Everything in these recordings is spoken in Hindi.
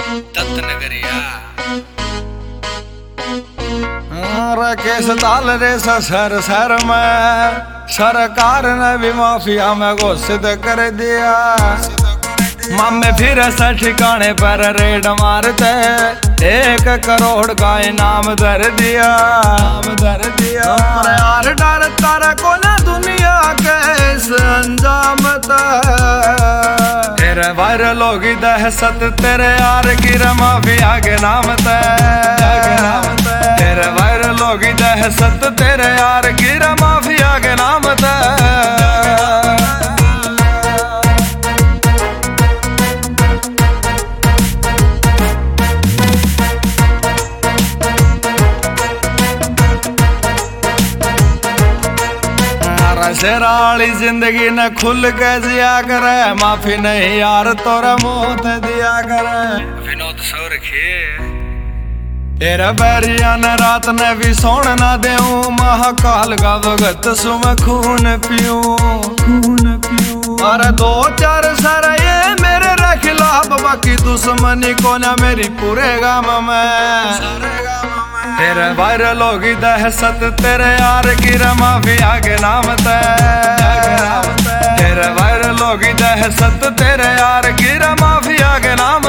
दत्त नगरिया केस चाल रे सर सर में सरकार ने भी माफिया में घोषित कर दिया। मामे फिर से ठिकाने पर रेड मारते 1 करोड़ का इनाम धर दिया। यार डर तारा को ना दुनिया के इस अंजाम तेरे वायरल होगी दहशत तेरे यार की माफिया के नाम तेरे वायरल होगी दहशत तेरे यार की माफिया के नाम शेराली जिंदगी न खुल के जिया करे माफी नहीं यार तोरा मौत दिया करे। विनोद सो रखिए तेरा बैरिया न रात ने भी सोन ना देऊं महाकाल का भगत सु मैं खून पीऊं। अरे 2-4 सर ये मेरे खिलाफ बाकी दुश्मनी को ना मेरी पूरे गांव में। तेरे वायरल होगी दहशत तेरे यार की माफिया के नाम तेरे वायरल होगी दहशत तेरे यार की माफिया के नाम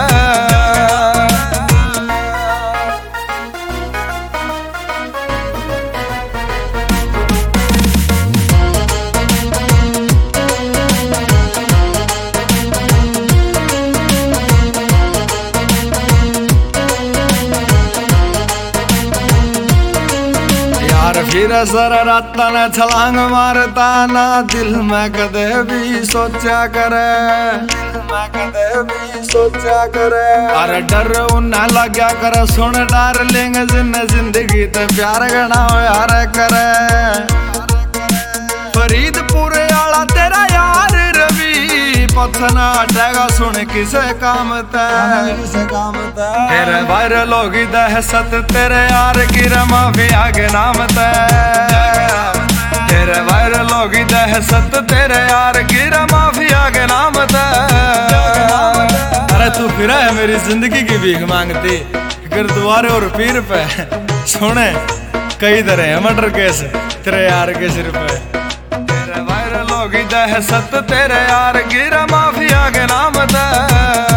फिर सर रात ने छलांग मारता ना दिल में कदे भी सोचा करे अरे डर उन्हें लग्या करे सुन डार्लिंग जिंदगी ते प्यार गना यार करे। फरीदपुर आला तेरा यार रवि पथना हटेगा सुन किसे काम तेरे वायरल होगी दहशत तेरे यार की माफिया के नाम तेरे वायरल होगी दहशत तेरे यार की माफिया के नाम अरे तू फिर है मेरी जिंदगी की भीख मांगती गुरुद्वारे और पीर पे सुने कई तरह है मर्डर केस तेरे यार के सिर पे। तेरे वायरल होगी दहशत तेरे यार की माफिया के नाम